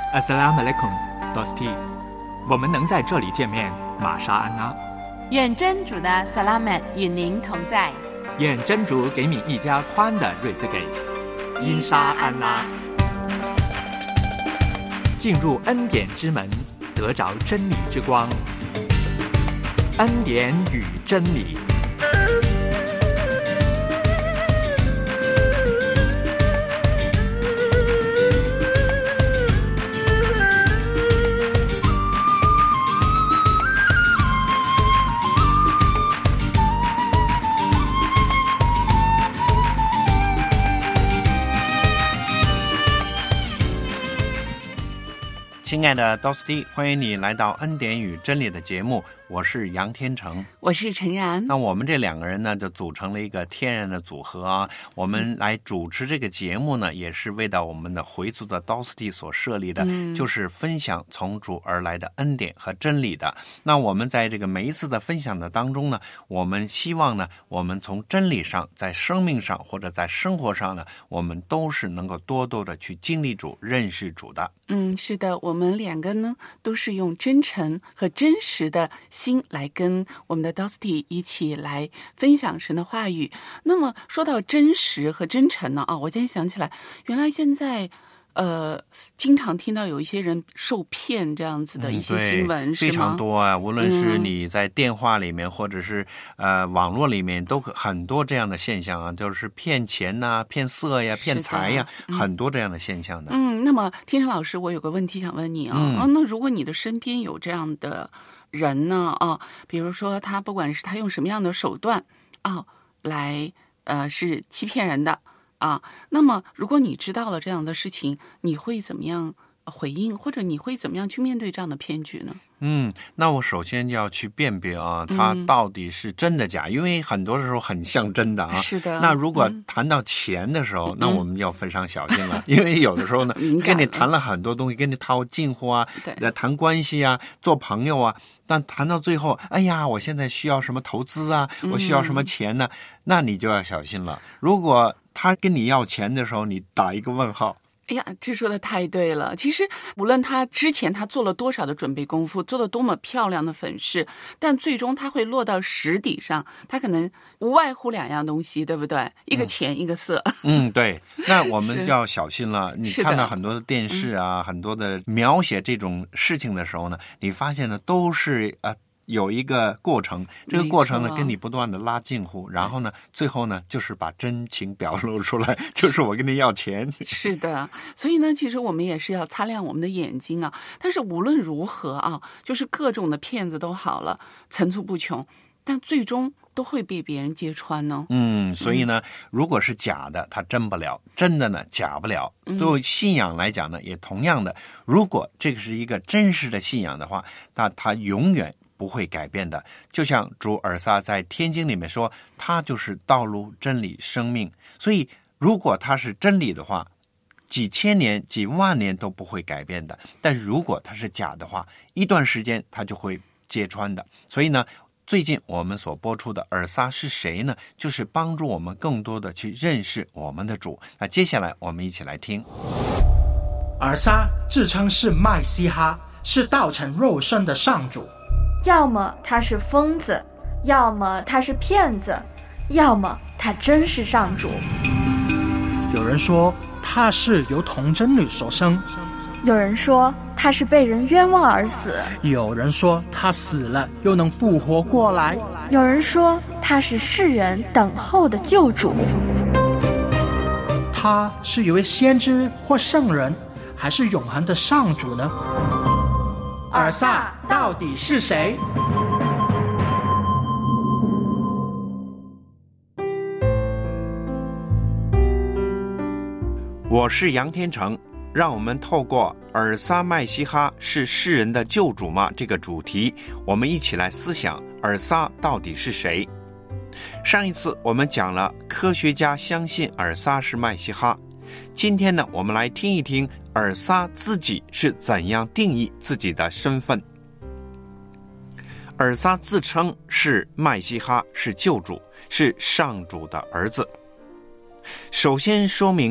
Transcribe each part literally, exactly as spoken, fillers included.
Assalamu alaikum, Dosti。我们能在这里见面，玛莎安拉。 愿真主的萨拉曼与您同在。 愿真主给你一家宽的瑞兹给。因沙安拉。进入恩典之门，得着真理之光。恩典与真理。 亲爱的 Dosti， 欢迎你来到恩典与真理的节目，我是杨天成， 我是陈然。 那我们这两个人呢，就组成了一个天然的组合啊。我们来主持这个节目呢，也是为到我们的回族的 Dosti 所设立的、嗯、就是分享从主而来的恩典和真理的。那我们在这个每一次的分享的当中呢，我们希望呢，我们从真理上，在生命上或者在生活上呢，我们都是能够多多的去经历主、认识主的。 嗯，是的，我们两个呢都是用真诚和真实的心来跟我们的 Dosti 一起来分享神的话语。那么说到真实和真诚呢，啊，我现在想起来，原来现在呃，经常听到有一些人受骗这样子的一些新闻、嗯、是吗？ 非常多啊，无论是你在电话里面、嗯、或者是呃网络里面，都很多这样的现象啊，就是骗钱呐、啊、骗色呀、骗财呀、嗯，很多这样的现象的。 嗯，那么天成老师，我有个问题想问你啊，嗯、啊那如果你的身边有这样的人呢，啊，比如说他不管是他用什么样的手段啊来呃是欺骗人的。啊，那么如果你知道了这样的事情，你会怎么样回应，或者你会怎么样去面对这样的骗局呢？ 嗯，那我首先要去辨别啊，它到底是真的假、嗯、因为很多时候很像真的啊。 是的。 那如果谈到钱的时候、嗯、那我们要非常小心了、嗯、因为有的时候呢跟你谈了很多东西，跟你套近乎啊，谈关系啊，做朋友啊，但谈到最后，哎呀，我现在需要什么投资啊，我需要什么钱呢、嗯、那你就要小心了。如果他跟你要钱的时候，你打一个问号。 哎呀，这说的太对了。其实无论他之前他做了多少的准备功夫，做了多么漂亮的粉饰，但最终他会落到实底上，他可能无外乎两样东西，对不对？一个钱、嗯、一个色。嗯， 对。那我们要小心了。你看到很多的电视啊、嗯、很多的描写这种事情的时候呢，你发现呢都是呃有一个过程，这个过程呢跟你不断的拉近乎，然后呢最后呢就是把真情表露出来，就是我跟你要钱。 是的，所以呢其实我们也是要擦亮我们的眼睛啊。但是无论如何啊，就是各种的骗子都好了，层出不穷，但最终都会被别人揭穿呢。 嗯，所以呢、嗯、如果是假的它真不了，真的呢假不了。对信仰来讲呢也同样的，如果这个是一个真实的信仰的话，那它永远不会改变的。就像主尔撒在天经里面说，他就是道路、真理、生命。所以如果他是真理的话，几千年几万年都不会改变的。但是如果他是假的话，一段时间他就会揭穿的。所以呢最近我们所播出的尔撒是谁呢，就是帮助我们更多的去认识我们的主。那接下来我们一起来听。 尔撒自称是麦西哈，是道成肉身的上主。 要么他是疯子，要么他是骗子，要么他真是上主。 有人说他是由童贞女所生， 有人说他是被人冤枉而死， 有人说他死了又能复活过来， 有人说他是世人等候的救主。 他是一位先知或圣人，还是永恒的上主呢？尔撒到底是谁？ 我是杨天成，让我们透过尔撒麦西哈是世人的救主吗这个主题，我们一起来思想尔撒到底是谁。上一次我们讲了科学家相信尔撒是麦西哈，今天呢我们来听一听尔撒自己是怎样定义自己的身份。尔撒自称是麦西哈，是救主，是上主的儿子。首先说明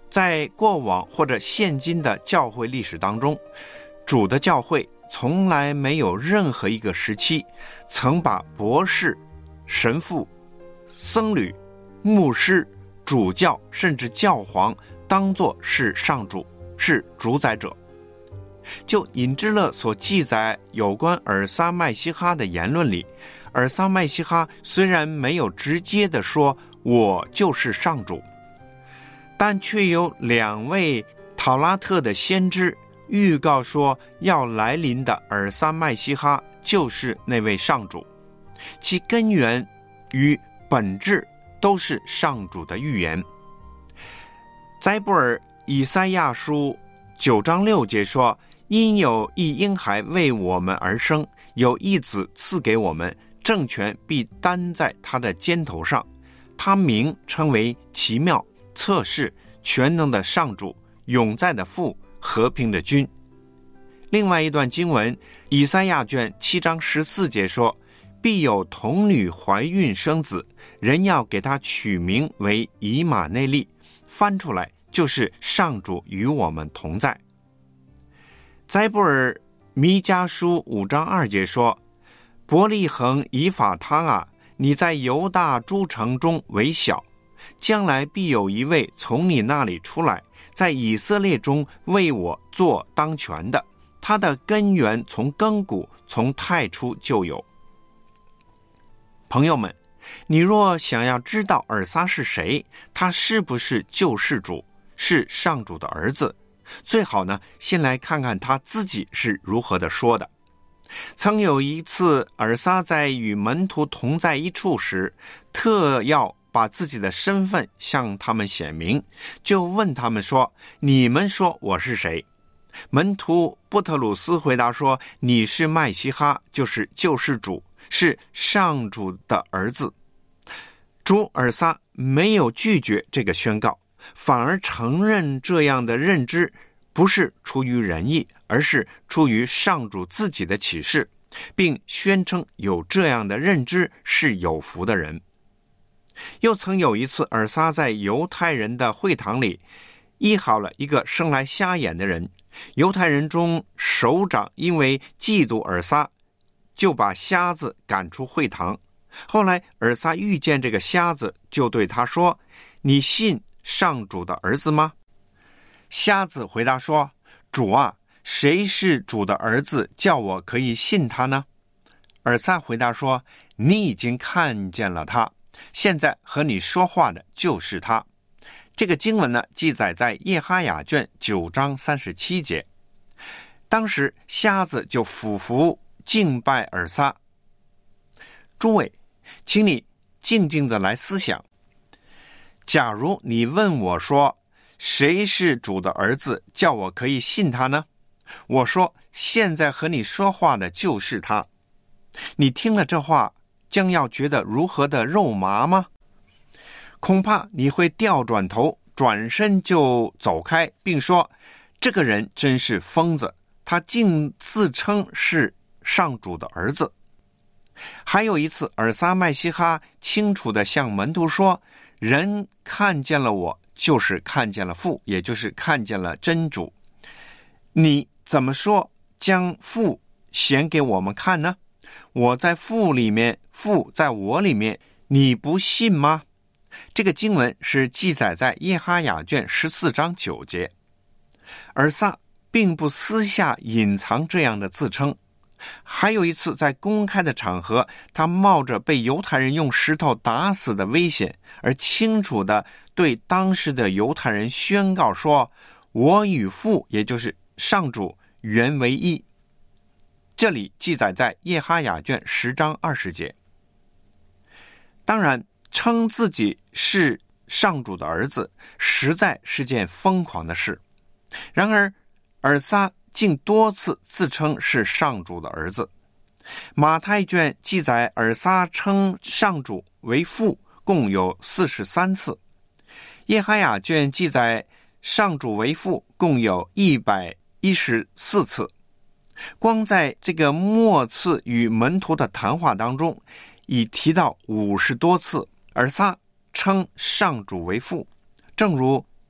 在过往或者现今的教会历史当中，主的教会从来没有任何一个时期曾把博士、神父、僧侣、牧师、主教甚至教皇当作是上主，是主宰者。就尹之勒所记载有关尔撒麦西哈的言论里，尔撒麦西哈虽然没有直接的说我就是上主，但却有两位塔拉特的先知预告说要来临的尔撒麦西哈就是那位上主，其根源与本质都是上主的预言。斋布尔以赛亚书九章六节说，因有一婴孩为我们而生，有一子赐给我们，政权必担在他的肩头上，他名称为奇妙、策士、全能的上主，永在的父，和平的君。另外一段经文，以赛亚卷七章十四节说，必有童女怀孕生子，人要给他取名为以马内利，翻出来就是上主与我们同在。斋布尔弥迦书五章二节说，伯利恒以法他啊，你在犹大诸城中为小，将来必有一位从你那里出来，在以色列中为我做当权的，他的根源从亘古，从太初就有。朋友们，你若想要知道尔撒是谁，他是不是救世主，是上主的儿子，最好呢，先来看看他自己是如何的说的。曾有一次，尔撒在与门徒同在一处时，特要把自己的身份向他们显明，就问他们说，你们说我是谁？门徒布特鲁斯回答说，你是麦西哈，就是救世主，是上主的儿子。主尔撒没有拒绝这个宣告，反而承认这样的认知不是出于人意，而是出于上主自己的启示，并宣称有这样的认知是有福的人。又曾有一次，尔撒在犹太人的会堂里医好了一个生来瞎眼的人，犹太人中首长因为嫉妒尔撒，就把瞎子赶出会堂。后来尔撒遇见这个瞎子，就对他说，你信上主的儿子吗？瞎子回答说，主啊，谁是主的儿子，叫我可以信他呢？尔撒回答说，你已经看见了他，现在和你说话的就是他。这个经文呢，记载在耶哈雅卷九章三十七节。当时瞎子就俯伏敬拜尔撒。诸位，请你静静的来思想，假如你问我说，谁是主的儿子，叫我可以信他呢？我说，现在和你说话的就是他。你听了这话，将要觉得如何的肉麻吗？恐怕你会调转头，转身就走开，并说，这个人真是疯子，他竟自称是上主的儿子。还有一次，尔撒麦西哈清楚地向门徒说，人看见了我，就是看见了父，也就是看见了真主。你怎么说将父显给我们看呢？我在父里面，父在我里面，你不信吗？这个经文是记载在耶哈雅卷十四章九节。尔撒并不私下隐藏这样的自称。还有一次，在公开的场合，他冒着被犹太人用石头打死的危险，而清楚地对当时的犹太人宣告说，我与父，也就是上主，原为一。这里记载在耶哈雅卷十章二十节。当然，称自己是上主的儿子，实在是件疯狂的事。然而，尔撒竟多次自称是上主的儿子。马太卷记载尔撒称上主为父，共有四十三次。耶哈雅卷记载上主为父，共有一百一十四次。光在这个末次与门徒的谈话当中，已提到五十多次尔撒称上主为父，正如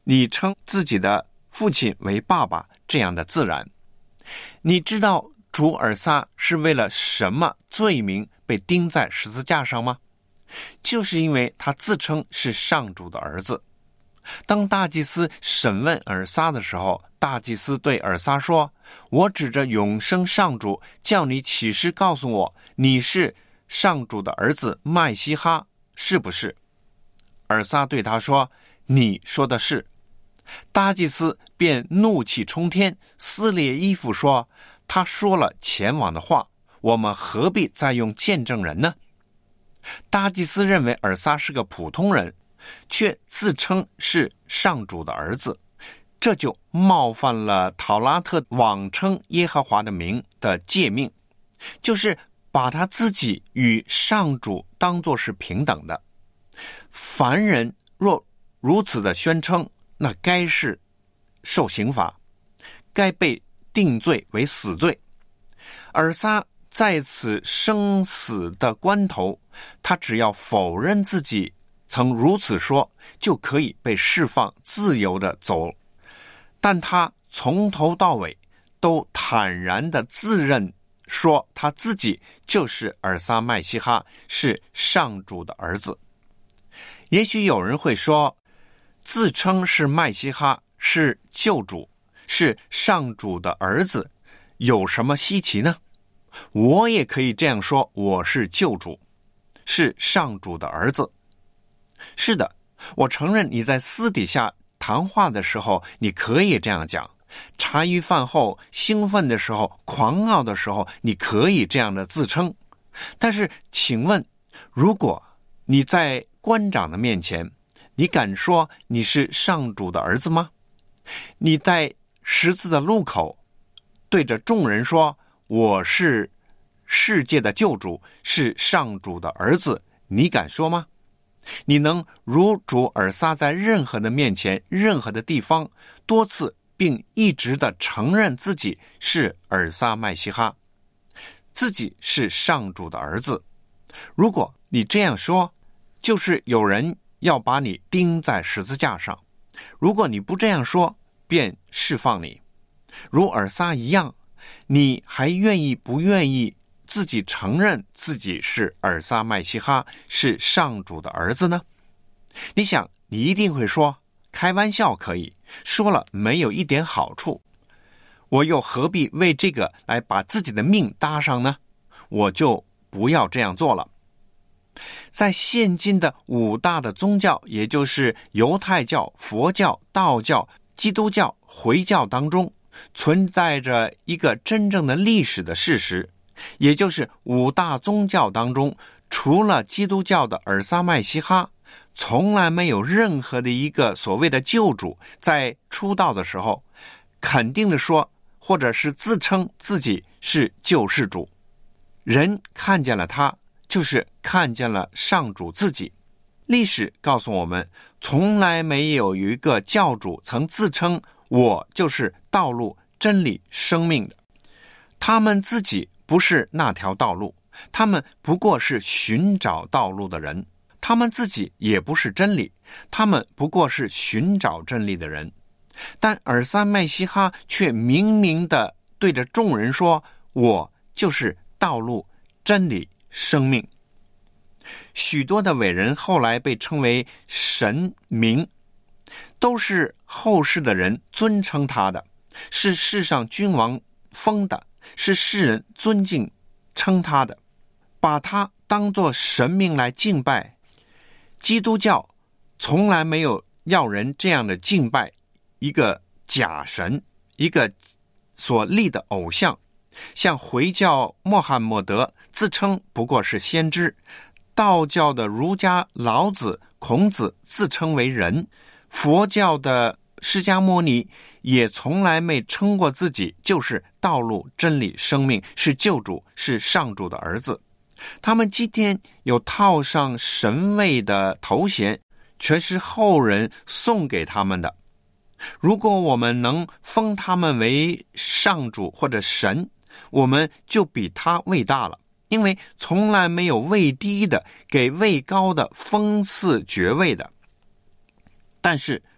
你称自己的父亲为爸爸这样的自然。你知道主尔撒是为了什么罪名被钉在十字架上吗？就是因为他自称是上主的儿子。当大祭司审问尔撒的时候，大祭司对尔撒说，我指着永生上主叫你起誓告诉我，你是上主的儿子麦西哈，是不是？尔撒对他说，你说的是。大祭司便怒气冲天，撕裂衣服说，他说了前往的话，我们何必再用见证人呢？大祭司认为尔撒是个普通人，却自称是上主的儿子，这就冒犯了讨拉特妄称耶和华的名的诫命，就是把他自己与上主当作是平等的。凡人若如此的宣称，那该是受刑罚，该被定罪为死罪。尔撒在此生死的关头，他只要否认自己曾如此说，就可以被释放自由的走。但他从头到尾都坦然地自认说他自己就是尔撒麦西哈，是上主的儿子。也许有人会说，自称是麦西哈，是救主，是上主的儿子，有什么稀奇呢？我也可以这样说，我是救主，是上主的儿子。是的，我承认你在私底下谈话的时候，你可以这样讲，茶余饭后兴奋的时候，狂傲的时候，你可以这样的自称。但是请问，如果你在官长的面前，你敢说你是上主的儿子吗？你在十字的路口对着众人说，我是世界的救主，是上主的儿子，你敢说吗？你能如主尔撒在任何的面前，任何的地方，多次并一直的承认自己是尔撒麦西哈，自己是上主的儿子？如果你这样说，就是有人要把你钉在十字架上。如果你不这样说，便释放你。如尔撒一样，你还愿意不愿意自己承认自己是尔撒麦西哈，是上主的儿子呢？你想，你一定会说，开玩笑可以，说了没有一点好处，我又何必为这个来把自己的命搭上呢？我就不要这样做了。在现今的五大的宗教，也就是犹太教、佛教、道教、基督教、回教当中，存在着一个真正的历史的事实，也就是五大宗教当中，除了基督教的尔撒麦西哈，从来没有任何的一个所谓的救主在出道的时候肯定的说，或者是自称自己是救世主。人看见了他，就是看见了上主自己。历史告诉我们，从来没有一个教主曾自称我就是道路、真理、生命的。他们自己不是那条道路，他们不过是寻找道路的人。他们自己也不是真理，他们不过是寻找真理的人。但尔撒麦西哈却明明地对着众人说，我就是道路、真理、生命。许多的伟人后来被称为神明，都是后世的人尊称他的，是世上君王封的，是世人尊敬称他的，把他当作神明来敬拜。基督教从来没有要人这样的敬拜一个假神，一个所立的偶像。像回教穆罕默德自称不过是先知，道教的儒家老子、孔子自称为人，佛教的释迦牟尼也从来没称过自己就是道路、真理、生命，是救主，是上主的儿子。他们今天有套上神位的头衔，全是后人送给他们的。如果我们能封他们为上主或者神，我们就比他位大了，因为从来没有位低的给位高的封赐爵位的。但是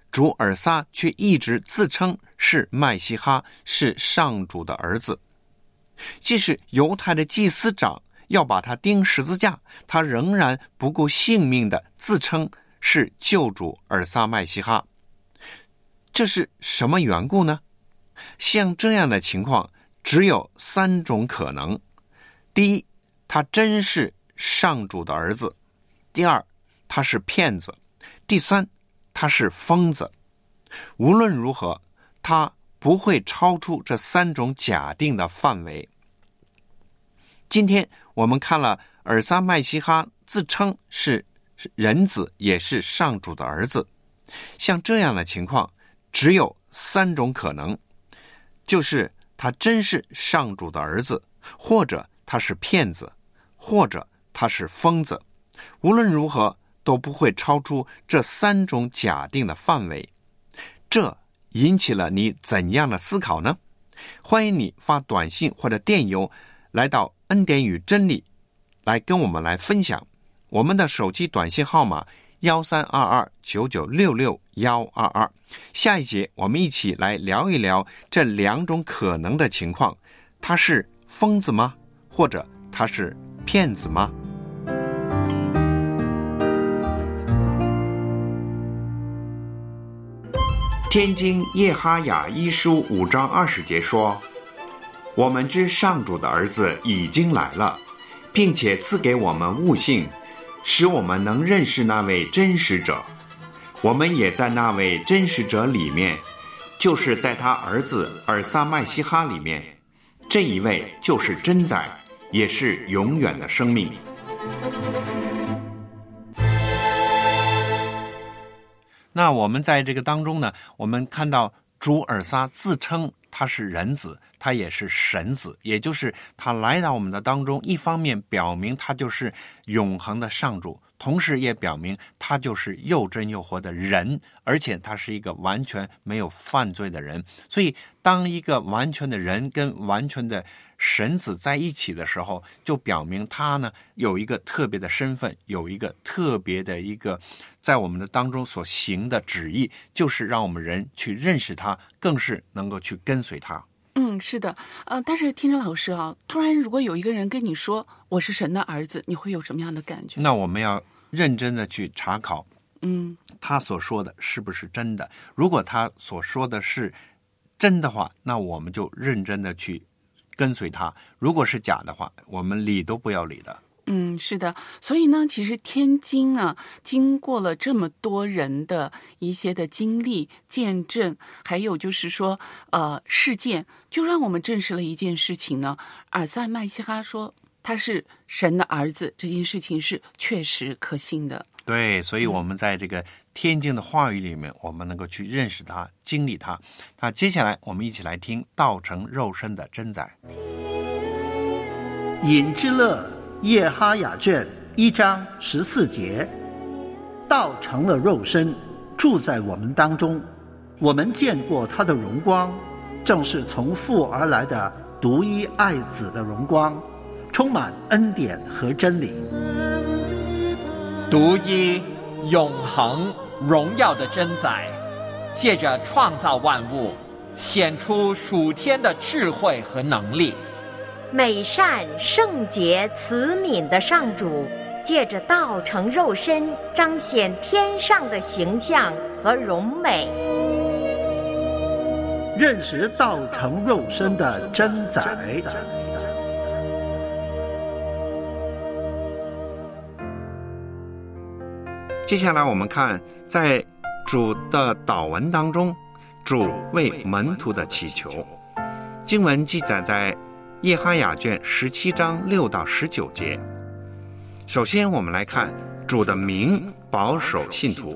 主尔撒却一直自称是麦西哈，是上主的儿子。即使犹太的祭司长要把他钉十字架，他仍然不顾性命的自称是救主尔撒麦西哈。这是什么缘故呢？像这样的情况只有三种可能。第一，他真是上主的儿子；第二，他是骗子；第三，他是疯子。无论如何，他不会超出这三种假定的范围。今天我们看了尔撒麦西哈自称是人子，也是上主的儿子。像这样的情况只有三种可能，就是他真是上主的儿子，或者他是骗子，或者他是疯子。无论如何都不会超出这三种假定的范围。这引起了你怎样的思考呢？欢迎你发短信或者电邮来到恩典与真理，来跟我们来分享。我们的手机短信号码幺三二二九九六六幺二二。下一节我们一起来聊一聊这两种可能的情况，他是疯子吗？或者他是骗子吗？ 天经耶哈雅一书五章二十节说，我们知上主的儿子已经来了，并且赐给我们悟性，使我们能认识那位真实者。我们也在那位真实者里面，就是在他儿子尔撒麦西哈里面。这一位就是真宰，也是永远的生命。 那我们在这个当中呢，我们看到主尔撒自称他是人子，他也是神子，也就是他来到我们的当中，一方面表明他就是永恒的上主，同时也表明他就是又真又活的人，而且他是一个完全没有犯罪的人。所以当一个完全的人跟完全的神子在一起的时候，就表明他呢有一个特别的身份，有一个特别的一个在我们的当中所行的旨意，就是让我们人去认识他，更是能够去跟随他。 嗯，是的，呃，但是天真老师啊，突然如果有一个人跟你说我是神的儿子，你会有什么样的感觉？ 那我们要认真的去查考， 嗯， 他所说的是不是真的？如果他所说的是真的话，那我们就认真的去跟随他；如果是假的话，我们理都不要理的。 嗯，是的，所以呢，其实天经啊，经过了这么多人的一些的经历、见证，还有就是说，呃，事件，就让我们证实了一件事情呢。尔撒麦西哈说他是神的儿子，这件事情是确实可信的。 对，所以我们在这个天经的话语里面，我们能够去认识他、经历他。那接下来我们一起来听道成肉身的真宰。 引之乐耶哈雅卷一章十四节，道成了肉身，住在我们当中，我们见过他的荣光，正是从父而来的独一爱子的荣光，充满恩典和真理。 独一永恒荣耀的真宰，借着创造万物，显出属天的智慧和能力。 美善圣洁慈悯的上主，借着道成肉身，彰显天上的形象和荣美。 认识道成肉身的真宰。 接下来我们看在主的祷文当中，主为门徒的祈求。经文记载在耶哈雅卷十七章六到十九节。首先我们来看主的名保守信徒。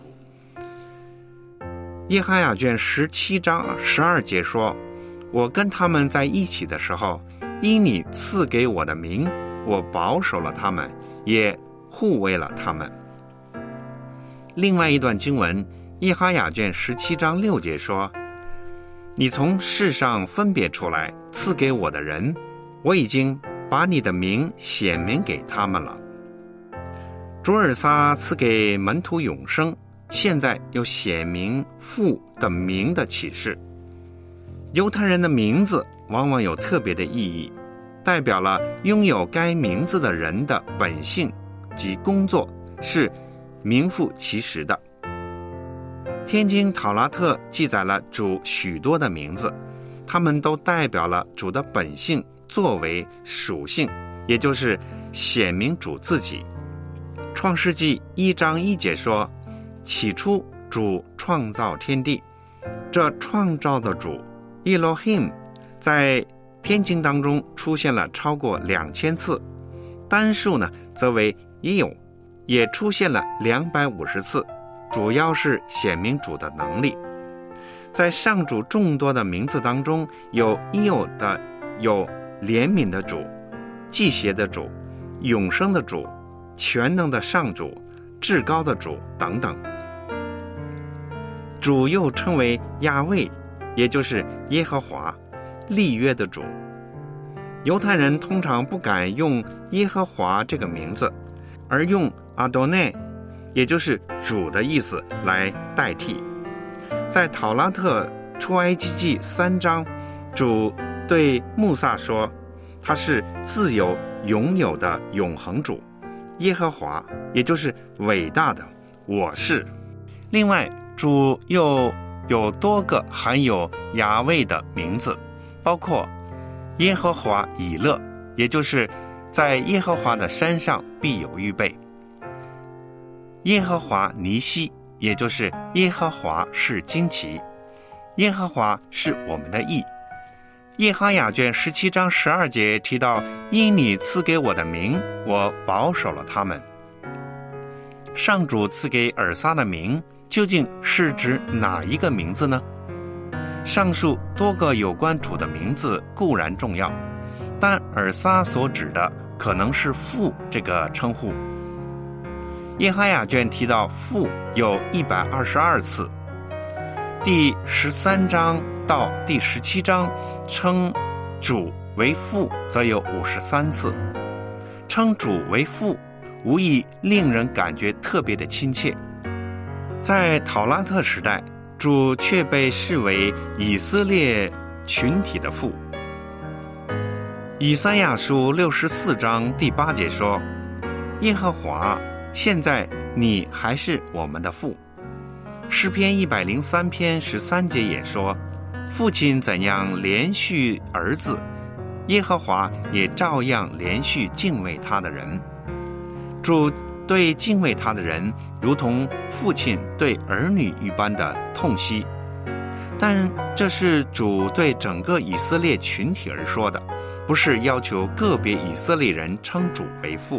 耶哈雅卷十七章十二节说，我跟他们在一起的时候，因你赐给我的名，我保守了他们，也护卫了他们。另外一段经文，耶哈雅卷十七章六节说，你从世上分别出来赐给我的人，我已经把你的名显明给他们了。主尔撒赐给门徒永生， 现在又写明父的名的启示。犹太人的名字往往有特别的意义，代表了拥有该名字的人的本性及工作是名副其实的。天经塔拉特记载了主许多的名字，他们都代表了主的本性、作为、属性，也就是显明主自己。创世纪一章一节说，起初主创造天地。这创造的主 Elohim 在天经当中出现了超过两千次，单数呢则为 El， 也出现了两百五十次，主要是显明主的能力。在上主众多的名字当中，有 El 的，有怜悯的主、祭邪的主、永生的主、全能的上主、至高的主等等。主又称为亚卫，也就是耶和华，立约的主。犹太人通常不敢用耶和华这个名字，而用阿多内，也就是主的意思来代替。在讨拉特出埃及记三章，主对穆萨说，他是自由永有的永恒主，耶和华，也就是伟大的我是。另外，主又有多个含有雅卫的名字，包括耶和华以勒，也就是在耶和华的山上必有预备；耶和华尼西，也就是耶和华是旌旗；耶和华是我们的义。耶哈雅卷十七章十二节提到，因你赐给我的名，我保守了他们。上主赐给尔撒的名究竟是指哪一个名字呢？上述多个有关主的名字固然重要，但尔撒所指的可能是父这个称呼。耶哈雅卷提到父有一百二十二次，第十三章到第十七章称主为父则有五十三次。称主为父无疑令人感觉特别的亲切。在讨拉特时代，主却被视为以色列群体的父。以赛亚书六十四章第八节说，耶和华，现在你还是我们的父。诗篇一百零三篇十三节也说，父亲怎样连续儿子，耶和华也照样连续敬畏他的人。主对敬畏他的人如同父亲对儿女一般的痛惜，但这是主对整个以色列群体而说的，不是要求个别以色列人称主为父。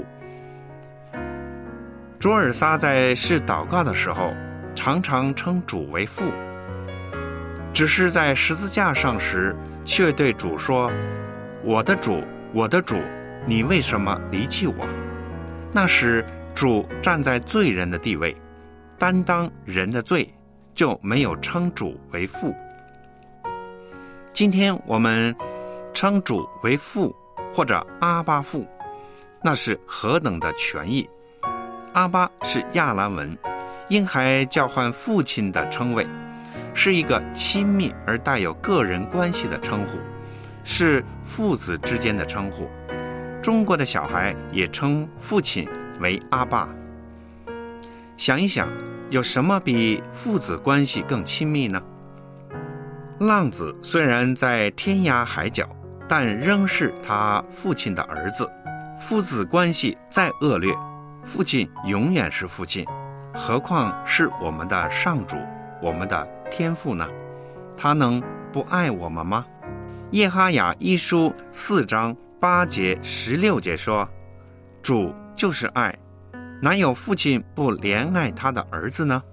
主尔撒在是祷告的时候常常称主为父，只是在十字架上时却对主说，我的主，我的主，你为什么离弃我？那时主站在罪人的地位，担当人的罪，就没有称主为父。今天我们称主为父或者阿爸父，那是何等的权益。阿爸是亚兰文，婴孩交换父亲的称谓，是一个亲密而带有个人关系的称呼，是父子之间的称呼。中国的小孩也称父亲为阿爸。想一想，有什么比父子关系更亲密呢？浪子虽然在天涯海角，但仍是他父亲的儿子。父子关系再恶劣，父亲永远是父亲，何况是我们的上主，我们的天父呢？他能不爱我们吗？耶哈雅一书四章八节十六节说，主就是爱，哪有父亲不怜爱他的儿子呢？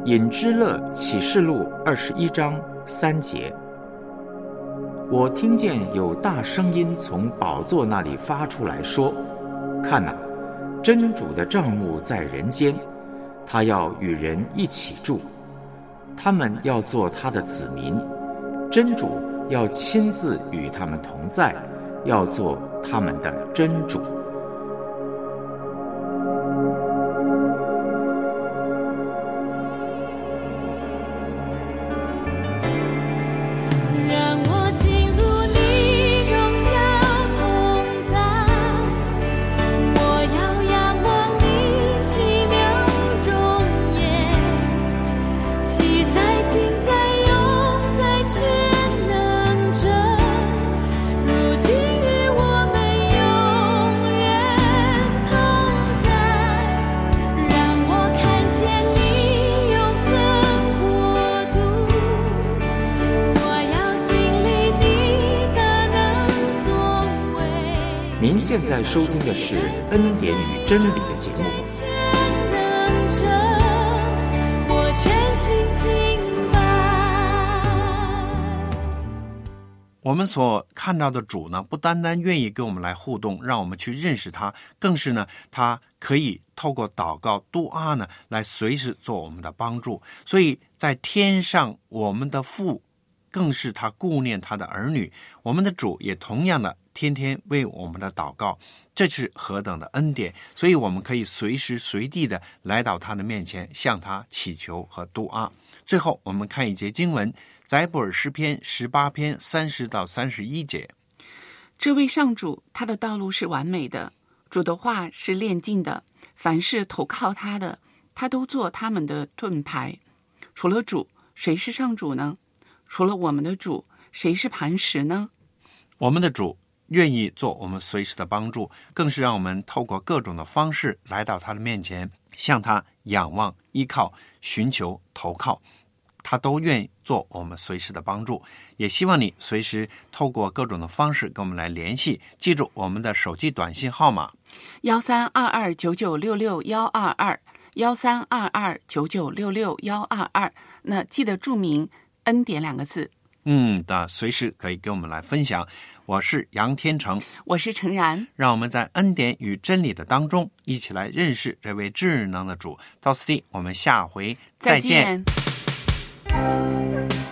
引之乐启示录二十一章三节，我听见有大声音从宝座那里发出来说，看哪，真主的帐幕在人间，他要与人一起住，他们要做他的子民，真主要亲自与他们同在，要做他们的真主。您现在收听的是《恩典与真理》的节目。 我们所看到的主呢，不单单愿意跟我们来互动，让我们去认识他，更是呢，他可以透过祷告杜阿呢，来随时做我们的帮助。所以在天上，我们的父更是他顾念他的儿女，我们的主也同样的天天为我们的祷告，这是何等的恩典！所以我们可以随时随地的来到他的面前，向他祈求和杜阿。最后我们看一节经文，载布尔诗篇十八篇三十到三十一节。 这位上主，他的道路是完美的，主的话是炼净的，凡是投靠他的，他都做他们的盾牌。除了主，谁是上主呢？除了我们的主，谁是磐石呢？ 我们的主愿意做我们随时的帮助，更是让我们透过各种的方式来到他的面前，向他仰望、依靠、寻求、投靠，他都愿意做我们随时的帮助。也希望你随时透过各种的方式跟我们来联系，记住我们的手机短信号码幺三二二九九六六幺二二幺三二二九九六六幺二二，那记得注明恩典两个字。 嗯，那随时可以跟我们来分享。我是杨天成， 我是程然， 让我们在恩典与真理的当中，一起来认识这位智能的主。到此地，我们下回再见。 再见。